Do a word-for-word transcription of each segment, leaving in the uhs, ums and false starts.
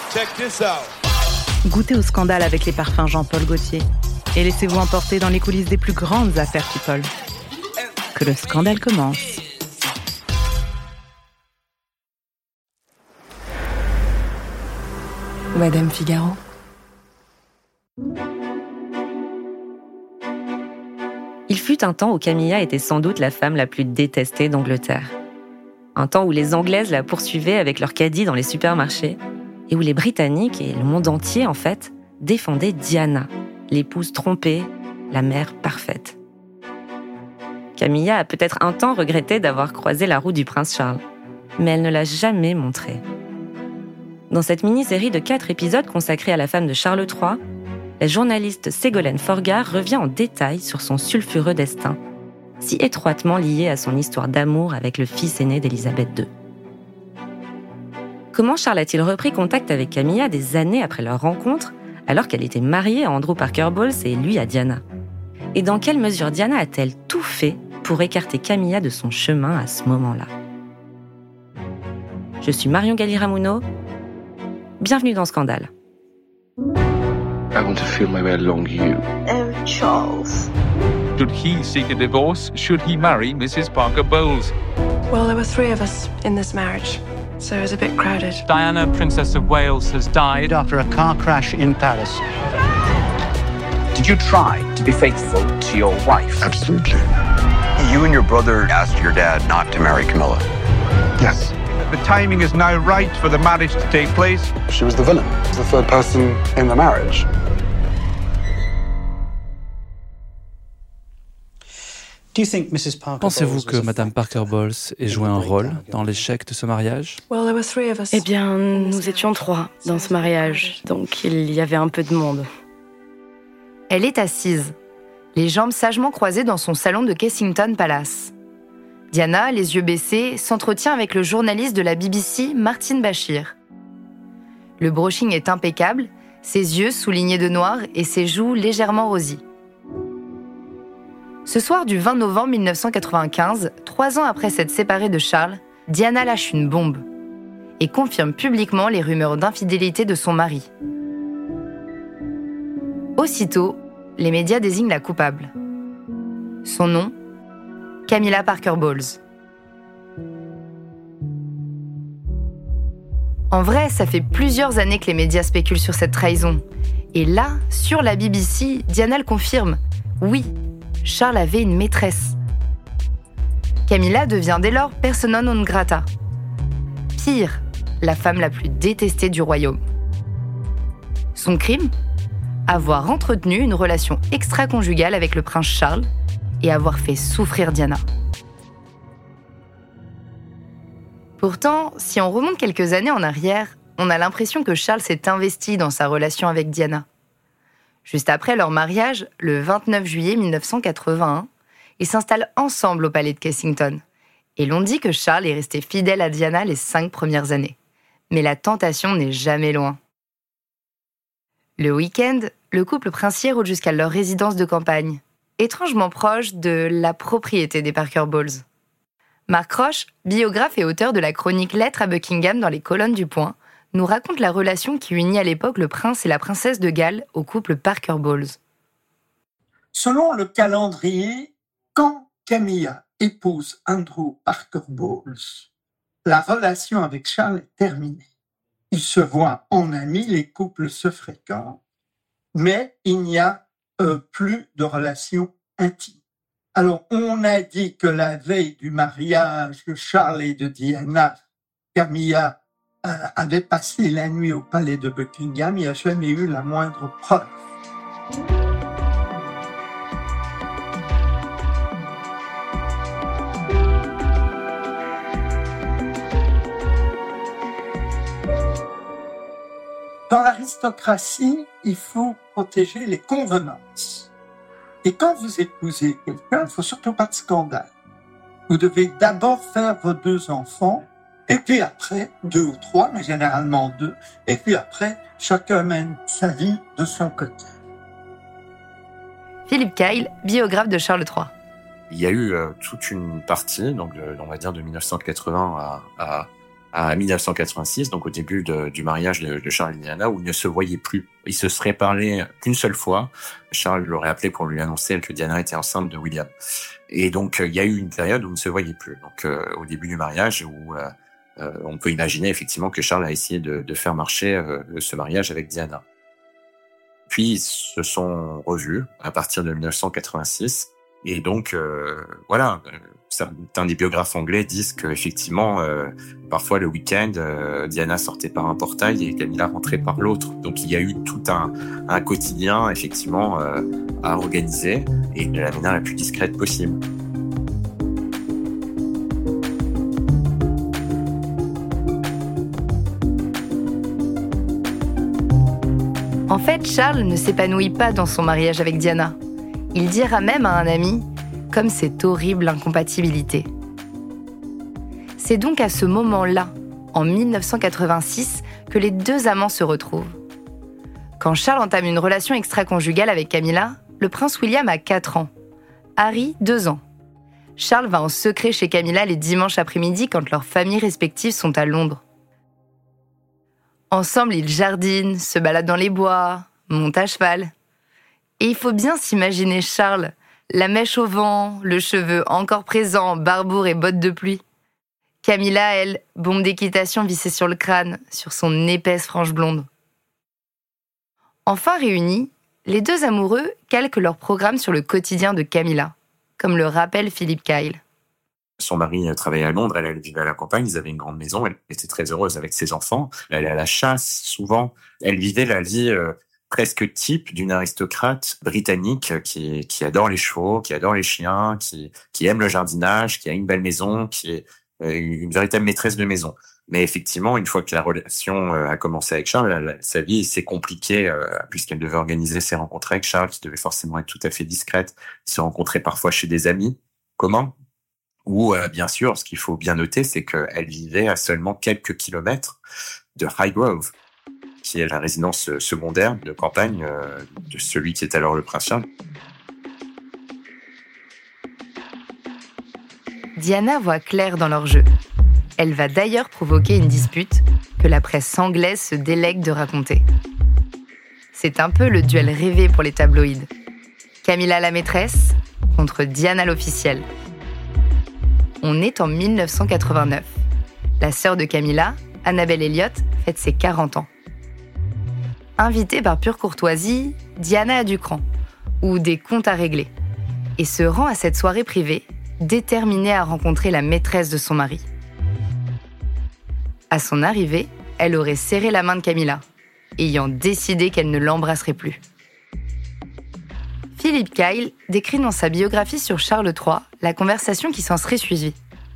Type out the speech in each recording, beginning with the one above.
Check this out. Goûtez au scandale avec les parfums Jean-Paul Gaultier et laissez-vous emporter dans les coulisses des plus grandes affaires people. Que le scandale commence. Madame Figaro. Il fut un temps où Camilla était sans doute la femme la plus détestée d'Angleterre. Un temps où les Anglaises la poursuivaient avec leurs caddies dans les supermarchés et où les Britanniques et le monde entier, en fait, défendaient Diana, l'épouse trompée, la mère parfaite. Camilla a peut-être un temps regretté d'avoir croisé la route du prince Charles, mais elle ne l'a jamais montré. Dans cette mini-série de quatre épisodes consacrés à la femme de Charles trois, la journaliste Ségolène Forgard revient en détail sur son sulfureux destin, si étroitement lié à son histoire d'amour avec le fils aîné d'Élisabeth deux. Comment Charles a-t-il repris contact avec Camilla des années après leur rencontre, alors qu'elle était mariée à Andrew Parker Bowles et lui à Diana ? Et dans quelle mesure Diana a-t-elle tout fait pour écarter Camilla de son chemin à ce moment-là ? Je suis Marion Galli-Ramuno. Bienvenue dans Scandale. I want to feel my way along you. Oh, Charles. Should he seek a divorce? Should he marry Missus Parker Bowles? Well, there were three of us in this marriage, so it was a bit crowded. Diana, Princess of Wales, has died after a car crash in Paris. Did you try to be faithful to your wife? Absolutely. You and your brother asked your dad not to marry Camilla. Yes. The timing is now right for the marriage to take place. She was the villain, the third person in the marriage. Pensez-vous que Madame Parker Bowles ait joué un rôle dans l'échec de ce mariage ? Eh bien, nous étions trois dans ce mariage, donc il y avait un peu de monde. Elle est assise, les jambes sagement croisées dans son salon de Kensington Palace. Diana, les yeux baissés, s'entretient avec le journaliste de la B B C, Martin Bashir. Le brushing est impeccable, ses yeux soulignés de noir et ses joues légèrement rosies. Ce soir du vingt novembre mille neuf cent quatre-vingt-quinze, trois ans après s'être séparée de Charles, Diana lâche une bombe et confirme publiquement les rumeurs d'infidélité de son mari. Aussitôt, les médias désignent la coupable. Son nom, Camilla Parker Bowles. En vrai, ça fait plusieurs années que les médias spéculent sur cette trahison. Et là, sur la B B C, Diana le confirme. Oui, Charles avait une maîtresse. Camilla devient dès lors persona non grata. Pire, la femme la plus détestée du royaume. Son crime ? Avoir entretenu une relation extra-conjugale avec le prince Charles et avoir fait souffrir Diana. Pourtant, si on remonte quelques années en arrière, on a l'impression que Charles s'est investi dans sa relation avec Diana. Juste après leur mariage, le vingt-neuf juillet mille neuf cent quatre-vingt-un, ils s'installent ensemble au palais de Kensington. Et l'on dit que Charles est resté fidèle à Diana les cinq premières années. Mais la tentation n'est jamais loin. Le week-end, le couple princier roule jusqu'à leur résidence de campagne, étrangement proche de la propriété des Parker Bowles. Mark Roche, biographe et auteur de la chronique Lettres à Buckingham dans les colonnes du Point, nous raconte la relation qui unit à l'époque le prince et la princesse de Galles au couple Parker Bowles. Selon le calendrier, quand Camilla épouse Andrew Parker Bowles, la relation avec Charles est terminée. Ils se voient en amis, les couples se fréquentent, mais il n'y a euh, plus de relation intime. Alors, on a dit que la veille du mariage de Charles et de Diana, Camilla euh, avait passé la nuit au palais de Buckingham. Il n'y a jamais eu la moindre preuve. Dans l'aristocratie, il faut protéger les convenances. Et quand vous épousez quelqu'un, il ne faut surtout pas de scandale. Vous devez d'abord faire vos deux enfants, et puis après, deux ou trois, mais généralement deux, et puis après, chacun mène sa vie de son côté. Philippe Kyle, biographe de Charles trois. Il y a eu euh, toute une partie, donc euh, on va dire de mille neuf cent quatre-vingts à, à à dix-neuf cent quatre-vingt-six, donc au début de, du mariage de, de Charles et Diana, où ils ne se voyaient plus. Ils se seraient parlé qu'une seule fois. Charles l'aurait appelé pour lui annoncer que Diana était enceinte de William. Et donc, il y a eu une période où ils ne se voyaient plus. Donc, euh, au début du mariage, où euh, euh, on peut imaginer effectivement que Charles a essayé de, de faire marcher euh, ce mariage avec Diana. Puis, ils se sont revus à partir de dix-neuf cent quatre-vingt-six. Et donc, euh, voilà, certains des biographes anglais disent qu'effectivement, euh, parfois le week-end, euh, Diana sortait par un portail et Camilla rentrait par l'autre. Donc, il y a eu tout un, un quotidien, effectivement, euh, à organiser et de la manière la plus discrète possible. En fait, Charles ne s'épanouit pas dans son mariage avec Diana. Il dira même à un ami « comme cette horrible incompatibilité ». C'est donc à ce moment-là, en dix-neuf cent quatre-vingt-six, que les deux amants se retrouvent. Quand Charles entame une relation extra-conjugale avec Camilla, le prince William a quatre ans, Harry deux ans. Charles va en secret chez Camilla les dimanches après-midi quand leurs familles respectives sont à Londres. Ensemble, ils jardinent, se baladent dans les bois, montent à cheval. Et il faut bien s'imaginer Charles, la mèche au vent, le cheveu encore présent, barbour et bottes de pluie. Camilla, elle, bombe d'équitation vissée sur le crâne, sur son épaisse frange blonde. Enfin réunis, les deux amoureux calquent leur programme sur le quotidien de Camilla, comme le rappelle Philip Kyle. Son mari travaillait à Londres, elle, elle vivait à la campagne, ils avaient une grande maison, elle était très heureuse avec ses enfants. Elle allait à la chasse, souvent. Elle vivait la vie euh, presque type d'une aristocrate britannique qui, qui adore les chevaux, qui adore les chiens, qui, qui aime le jardinage, qui a une belle maison, qui est euh, une véritable maîtresse de maison. Mais effectivement, une fois que la relation euh, a commencé avec Charles, elle, sa vie s'est compliquée euh, puisqu'elle devait organiser ses rencontres avec Charles, qui devait forcément être tout à fait discrète, se rencontrer parfois chez des amis. Comment ? Ou euh, bien sûr, ce qu'il faut bien noter, c'est qu'elle vivait à seulement quelques kilomètres de Highgrove, qui est la résidence secondaire de campagne euh, de celui qui est alors le prince Charles. Diana voit clair dans leur jeu. Elle va d'ailleurs provoquer une dispute que la presse anglaise se délègue de raconter. C'est un peu le duel rêvé pour les tabloïds. Camilla la maîtresse contre Diana l'officielle. On est en dix-neuf cent quatre-vingt-neuf. La sœur de Camilla, Annabel Elliot, fête ses quarante ans. Invitée par pure courtoisie, Diana a du cran, ou des comptes à régler, et se rend à cette soirée privée, déterminée à rencontrer la maîtresse de son mari. À son arrivée, elle aurait serré la main de Camilla, ayant décidé qu'elle ne l'embrasserait plus. Philip Kyle décrit dans sa biographie sur Charles trois la conversation qui s'en serait suivie.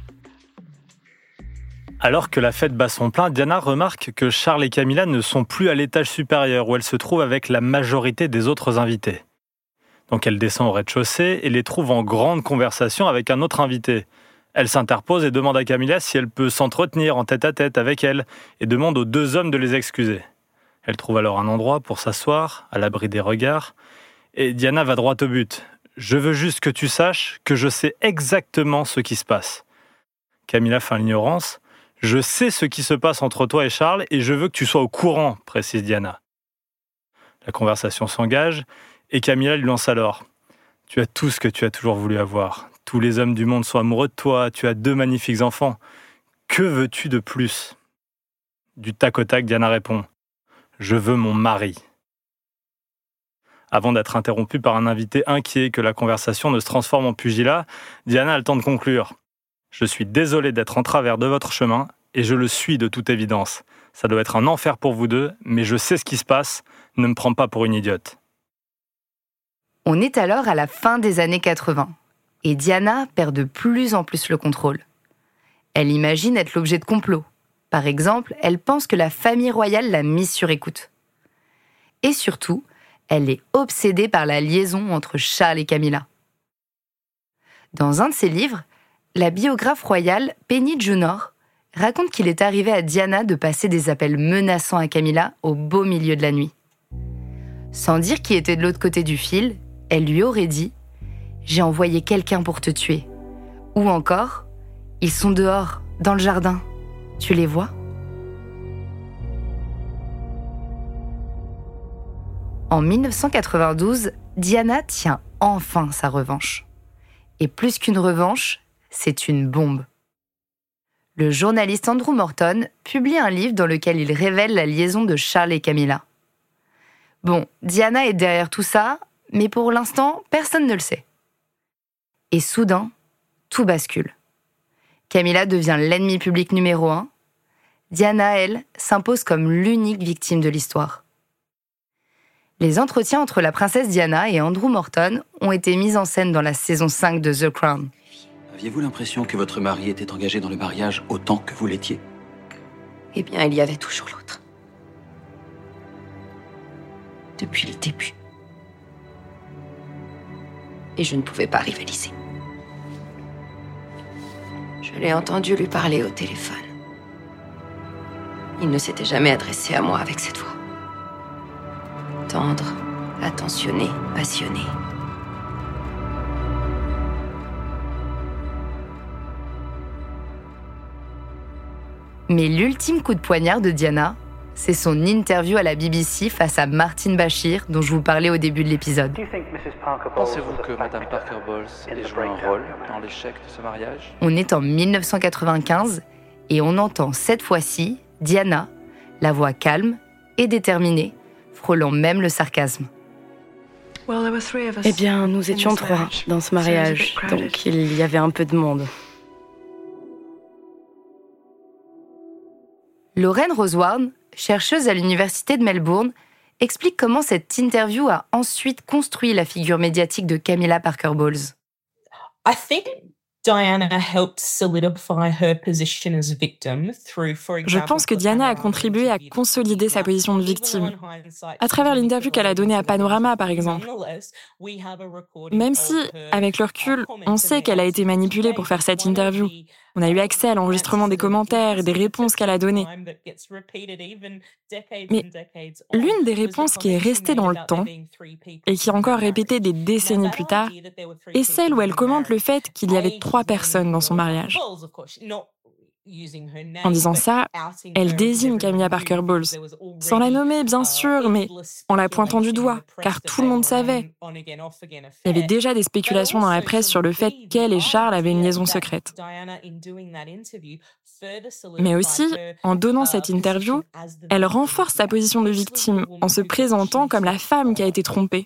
Alors que la fête bat son plein, Diana remarque que Charles et Camilla ne sont plus à l'étage supérieur où elle se trouve avec la majorité des autres invités. Donc elle descend au rez-de-chaussée et les trouve en grande conversation avec un autre invité. Elle s'interpose et demande à Camilla si elle peut s'entretenir en tête-à-tête avec elle et demande aux deux hommes de les excuser. Elle trouve alors un endroit pour s'asseoir, à l'abri des regards, et Diana va droit au but. « Je veux juste que tu saches que je sais exactement ce qui se passe. » Camilla feint l'ignorance. « Je sais ce qui se passe entre toi et Charles et je veux que tu sois au courant, » précise Diana. La conversation s'engage et Camilla lui lance alors « Tu as tout ce que tu as toujours voulu avoir. Tous les hommes du monde sont amoureux de toi, tu as deux magnifiques enfants. Que veux-tu de plus ?» Du tac au tac, Diana répond « Je veux mon mari. » Avant d'être interrompue par un invité inquiet que la conversation ne se transforme en pugilat, Diana a le temps de conclure. « Je suis désolée d'être en travers de votre chemin, et je le suis de toute évidence. Ça doit être un enfer pour vous deux, mais je sais ce qui se passe, ne me prends pas pour une idiote. » On est alors à la fin des années quatre-vingts, et Diana perd de plus en plus le contrôle. Elle imagine être l'objet de complots. Par exemple, elle pense que la famille royale l'a mise sur écoute. Et surtout, elle est obsédée par la liaison entre Charles et Camilla. Dans un de ses livres, la biographe royale Penny Junor raconte qu'il est arrivé à Diana de passer des appels menaçants à Camilla au beau milieu de la nuit. Sans dire qui était de l'autre côté du fil, elle lui aurait dit « J'ai envoyé quelqu'un pour te tuer » ou encore « Ils sont dehors, dans le jardin. Tu les vois ? En dix-neuf cent quatre-vingt-douze, Diana tient enfin sa revanche. Et plus qu'une revanche, c'est une bombe. Le journaliste Andrew Morton publie un livre dans lequel il révèle la liaison de Charles et Camilla. Bon, Diana est derrière tout ça, mais pour l'instant, personne ne le sait. Et soudain, tout bascule. Camilla devient l'ennemi public numéro un. Diana, elle, s'impose comme l'unique victime de l'histoire. Les entretiens entre la princesse Diana et Andrew Morton ont été mis en scène dans la saison cinq de The Crown. Aviez-vous l'impression que votre mari était engagé dans le mariage autant que vous l'étiez ? Eh bien, il y avait toujours l'autre. Depuis le début. Et je ne pouvais pas rivaliser. Je l'ai entendu lui parler au téléphone. Il ne s'était jamais adressé à moi avec cette voix. Tendre, attentionné, passionné. Mais l'ultime coup de poignard de Diana, c'est son interview à la B B C face à Martin Bashir, dont je vous parlais au début de l'épisode. Pensez-vous que Madame Parker Bowles ait joué un rôle dans l'échec de ce mariage ? On est en dix-neuf cent quatre-vingt-quinze et on entend cette fois-ci Diana, la voix calme et déterminée, frôlant même le sarcasme. Eh bien, nous étions trois dans ce mariage, donc il y avait un peu de monde. Lorraine Rosewarne, chercheuse à l'université de Melbourne, explique comment cette interview a ensuite construit la figure médiatique de Camilla Parker Bowles. I think Diana helped solidify her position as victim through, for example, Je pense que Diana a contribué à consolider sa position de victime, à travers l'interview qu'elle a donnée à Panorama, par exemple. Même si, avec le recul, on sait qu'elle a été manipulée pour faire cette interview. On a eu accès à l'enregistrement des commentaires et des réponses qu'elle a données. Mais l'une des réponses qui est restée dans le temps et qui est encore répétée des décennies plus tard est celle où elle commente le fait qu'il y avait trois personnes dans son mariage. En disant ça, elle désigne Camilla Parker Bowles, sans la nommer bien sûr, mais en la pointant du doigt, car tout le monde savait. Il y avait déjà des spéculations dans la presse sur le fait qu'elle et Charles avaient une liaison secrète. Mais aussi, en donnant cette interview, elle renforce sa position de victime en se présentant comme la femme qui a été trompée.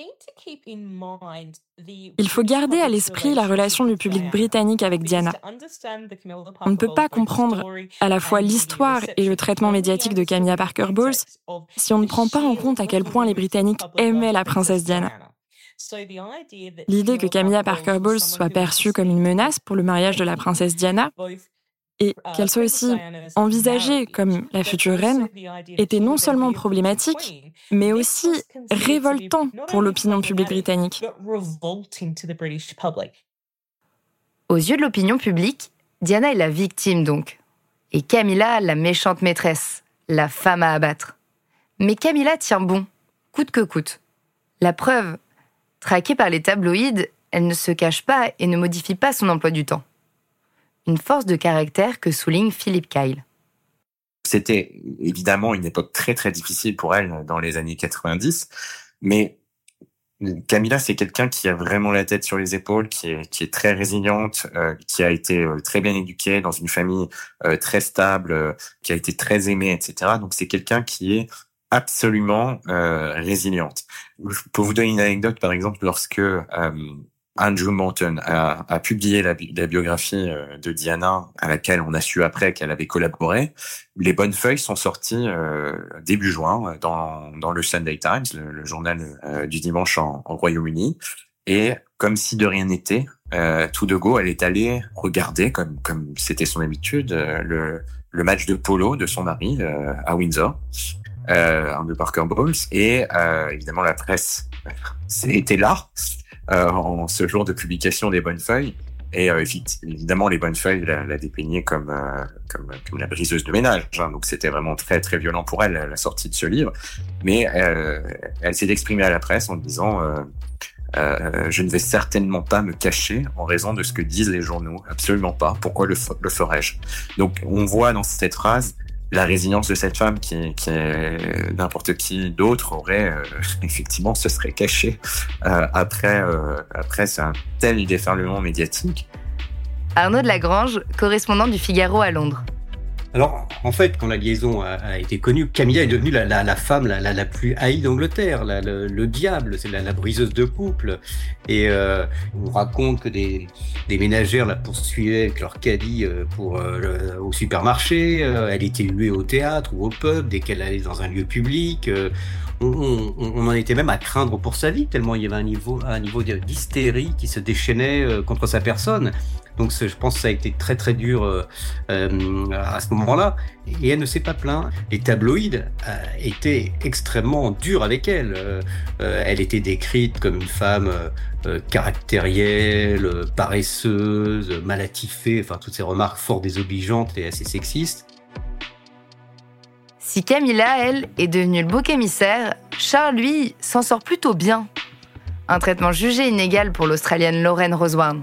Il faut garder à l'esprit la relation du public britannique avec Diana. On ne peut pas comprendre à la fois l'histoire et le traitement médiatique de Camilla Parker Bowles si on ne prend pas en compte à quel point les Britanniques aimaient la princesse Diana. L'idée que Camilla Parker Bowles soit perçue comme une menace pour le mariage de la princesse Diana et qu'elle soit aussi envisagée comme la future reine, était non seulement problématique, mais aussi révoltant pour l'opinion publique britannique. Aux yeux de l'opinion publique, Diana est la victime donc, et Camilla la méchante maîtresse, la femme à abattre. Mais Camilla tient bon, coûte que coûte. La preuve, traquée par les tabloïds, elle ne se cache pas et ne modifie pas son emploi du temps. Une force de caractère que souligne Philippe Kyle. C'était évidemment une époque très très difficile pour elle dans les années quatre-vingt-dix, mais Camilla, c'est quelqu'un qui a vraiment la tête sur les épaules, qui est, qui est très résiliente, euh, qui a été euh, très bien éduquée dans une famille euh, très stable, euh, qui a été très aimée, et cetera. Donc c'est quelqu'un qui est absolument euh, résiliente. Je peux vous donner une anecdote, par exemple, lorsque euh, Andrew Morton a, a publié la, la biographie de Diana, à laquelle on a su après qu'elle avait collaboré. Les bonnes feuilles sont sorties euh, début juin dans, dans le Sunday Times, le, le journal euh, du dimanche en, en Royaume-Uni. Et comme si de rien n'était, euh, tout de go, elle est allée regarder, comme comme c'était son habitude, euh, le, le match de polo de son mari euh, à Windsor, euh, de Parker Bowles. Et euh, évidemment, la presse était là. Euh, en ce jour de publication des Bonnes Feuilles, et euh, évidemment les Bonnes Feuilles la, la dépeignaient comme, euh, comme comme la briseuse de ménage, hein, donc c'était vraiment très très violent pour elle la sortie de ce livre. Mais euh, elle s'est exprimée à la presse en disant euh, Euh, je ne vais certainement pas me cacher en raison de ce que disent les journaux. Absolument pas. Pourquoi le, f- le ferais-je? Donc, on voit dans cette phrase la résilience de cette femme qui, qui est, n'importe qui d'autre aurait, euh, effectivement, se serait caché euh, après, euh, après c'est un tel déferlement médiatique. Arnaud de Lagrange, correspondant du Figaro à Londres. Alors, en fait, quand la liaison a, a été connue, Camilla est devenue la, la, la femme la, la, la plus haïe d'Angleterre, la, le, le diable, c'est la, la briseuse de couple. Et euh, on raconte que des, des ménagères la poursuivaient avec leur caddie pour, euh, au supermarché, euh, elle était huée au théâtre ou au pub dès qu'elle allait dans un lieu public. Euh, on, on, on en était même à craindre pour sa vie, tellement il y avait un niveau, un niveau d'hystérie qui se déchaînait contre sa personne. Donc je pense que ça a été très très dur euh, euh, à ce moment-là. Et elle ne s'est pas plainte. Les tabloïds euh, étaient extrêmement durs avec elle. Euh, euh, elle était décrite comme une femme euh, caractérielle, euh, paresseuse, mal attifée, enfin toutes ces remarques fort désobligeantes et assez sexistes. Si Camilla, elle, est devenue le bouc émissaire, Charles, lui, s'en sort plutôt bien. Un traitement jugé inégal pour l'Australienne Lauren Rosewarne.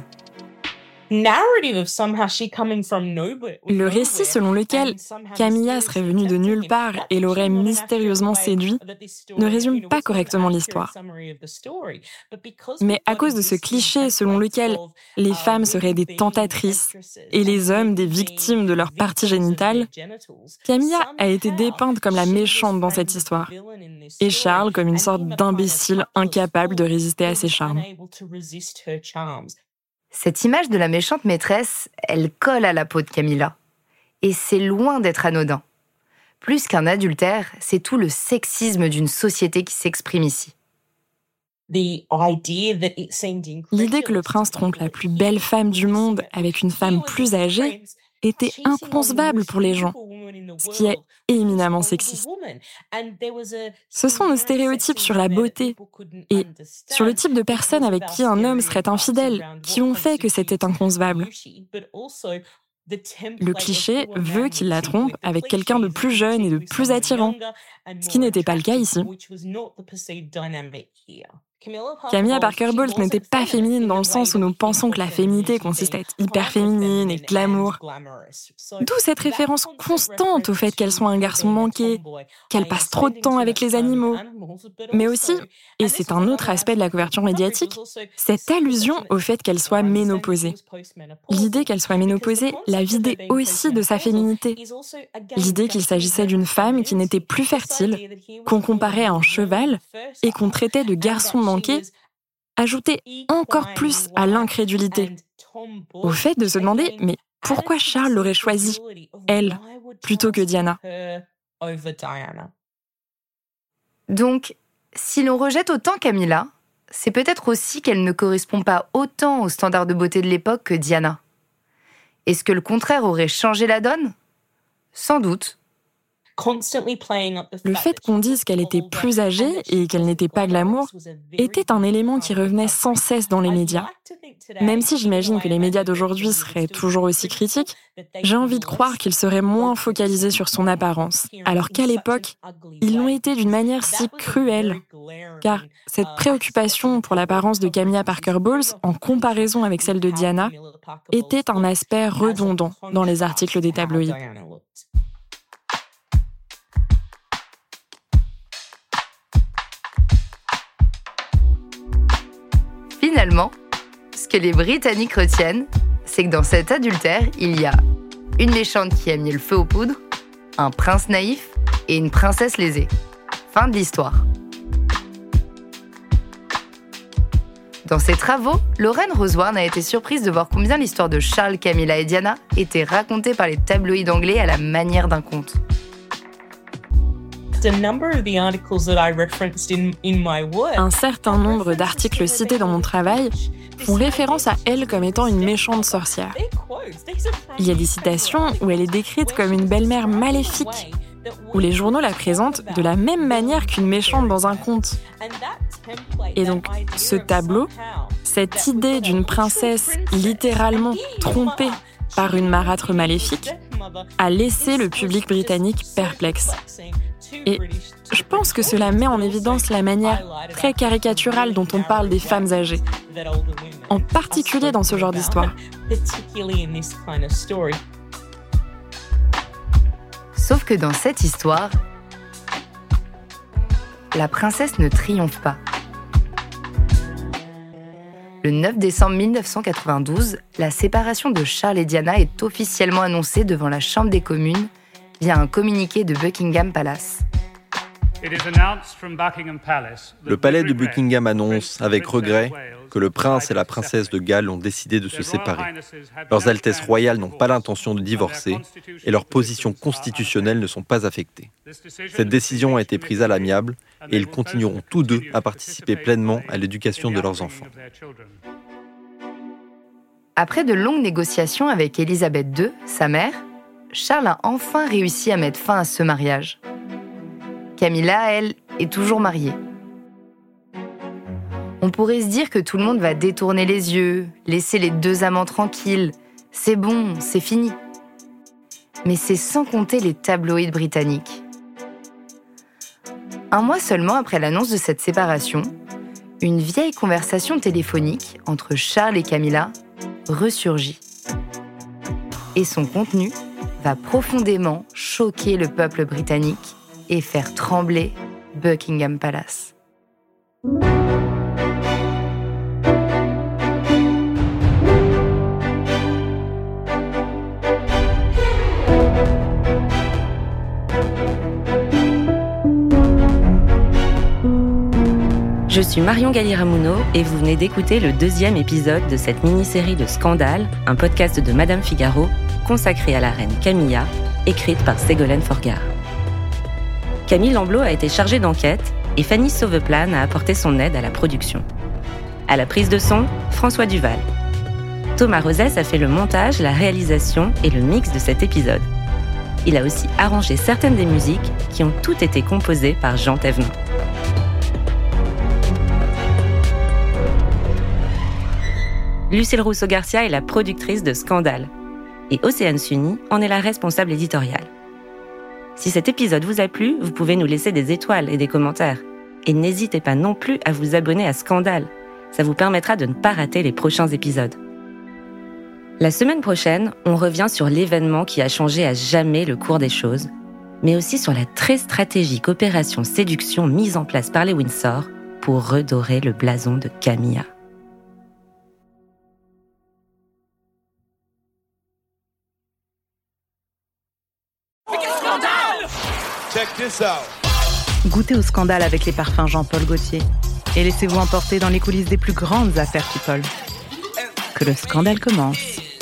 Le récit selon lequel Camilla serait venue de nulle part et l'aurait mystérieusement séduit ne résume pas correctement l'histoire. Mais à cause de ce cliché selon lequel les femmes seraient des tentatrices et les hommes des victimes de leur partie génitale, Camilla a été dépeinte comme la méchante dans cette histoire et Charles comme une sorte d'imbécile incapable de résister à ses charmes. Cette image de la méchante maîtresse, elle colle à la peau de Camilla. Et c'est loin d'être anodin. Plus qu'un adultère, c'est tout le sexisme d'une société qui s'exprime ici. L'idée que le prince trompe la plus belle femme du monde avec une femme plus âgée était inconcevable pour les gens, ce qui est éminemment sexiste. Ce sont nos stéréotypes sur la beauté et sur le type de personne avec qui un homme serait infidèle qui ont fait que c'était inconcevable. Le cliché veut qu'il la trompe avec quelqu'un de plus jeune et de plus attirant, ce qui n'était pas le cas ici. Camilla Parker Bowles n'était pas féminine dans le sens où nous pensons que la féminité consiste à être hyper féminine et glamour. D'où cette référence constante au fait qu'elle soit un garçon manqué, qu'elle passe trop de temps avec les animaux. Mais aussi, et c'est un autre aspect de la couverture médiatique, cette allusion au fait qu'elle soit ménopausée. L'idée qu'elle soit ménopausée la vidait aussi de sa féminité. L'idée qu'il s'agissait d'une femme qui n'était plus fertile, qu'on comparait à un cheval et qu'on traitait de garçon manqué, ajoutait encore plus à l'incrédulité. Au fait de se demander, mais pourquoi Charles l'aurait choisie, elle, plutôt que Diana? Donc, si l'on rejette autant Camilla, c'est peut-être aussi qu'elle ne correspond pas autant aux standards de beauté de l'époque que Diana. Est-ce que le contraire aurait changé la donne? Sans doute. Le fait qu'on dise qu'elle était plus âgée et qu'elle n'était pas glamour était un élément qui revenait sans cesse dans les médias. Même si j'imagine que les médias d'aujourd'hui seraient toujours aussi critiques, j'ai envie de croire qu'ils seraient moins focalisés sur son apparence, alors qu'à l'époque, ils l'ont été d'une manière si cruelle. Car cette préoccupation pour l'apparence de Camilla Parker Bowles, en comparaison avec celle de Diana, était un aspect redondant dans les articles des tabloïds. Finalement, ce que les Britanniques retiennent, c'est que dans cet adultère, il y a une méchante qui a mis le feu aux poudres, un prince naïf et une princesse lésée. Fin de l'histoire. Dans ses travaux, Lauren Rosewarne a été surprise de voir combien l'histoire de Charles, Camilla et Diana était racontée par les tabloïds anglais à la manière d'un conte. Un certain nombre d'articles cités dans mon travail font référence à elle comme étant une méchante sorcière. Il y a des citations où elle est décrite comme une belle-mère maléfique, où les journaux la présentent de la même manière qu'une méchante dans un conte. Et donc, ce tableau, cette idée d'une princesse littéralement trompée par une marâtre maléfique, a laissé le public britannique perplexe. Et je pense que cela met en évidence la manière très caricaturale dont on parle des femmes âgées, en particulier dans ce genre d'histoire. Sauf que dans cette histoire, la princesse ne triomphe pas. Le neuf décembre mille neuf cent quatre-vingt-douze, la séparation de Charles et Diana est officiellement annoncée devant la Chambre des communes via un communiqué de Buckingham Palace. Le palais de Buckingham annonce, avec regret, que le prince et la princesse de Galles ont décidé de se séparer. Leurs Altesses royales n'ont pas l'intention de divorcer et leurs positions constitutionnelles ne sont pas affectées. Cette décision a été prise à l'amiable et ils continueront tous deux à participer pleinement à l'éducation de leurs enfants. Après de longues négociations avec Élisabeth deux, sa mère, Charles a enfin réussi à mettre fin à ce mariage. Camilla, elle, est toujours mariée. On pourrait se dire que tout le monde va détourner les yeux, laisser les deux amants tranquilles. C'est bon, c'est fini. Mais c'est sans compter les tabloïds britanniques. Un mois seulement après l'annonce de cette séparation, une vieille conversation téléphonique entre Charles et Camilla ressurgit. Et son contenu va profondément choquer le peuple britannique et faire trembler Buckingham Palace. Je suis Marion Galli-Ramuno et vous venez d'écouter le deuxième épisode de cette mini-série de Scandale, un podcast de Madame Figaro consacré à la reine Camilla, écrite par Ségolène Forgard. Camille Lamblot a été chargée d'enquête et Fanny Sauveplane a apporté son aide à la production. À la prise de son, François Duval. Thomas Rosès a fait le montage, la réalisation et le mix de cet épisode. Il a aussi arrangé certaines des musiques qui ont toutes été composées par Jean Thévenin. Lucille Rousseau-Garcia est la productrice de Scandale et Océane Sunny en est la responsable éditoriale. Si cet épisode vous a plu, vous pouvez nous laisser des étoiles et des commentaires. Et n'hésitez pas non plus à vous abonner à Scandale. Ça vous permettra de ne pas rater les prochains épisodes. La semaine prochaine, on revient sur l'événement qui a changé à jamais le cours des choses, mais aussi sur la très stratégique opération séduction mise en place par les Windsor pour redorer le blason de Camilla. Goûtez au scandale avec les parfums Jean-Paul Gaultier et laissez-vous emporter dans les coulisses des plus grandes affaires People. Que le scandale commence.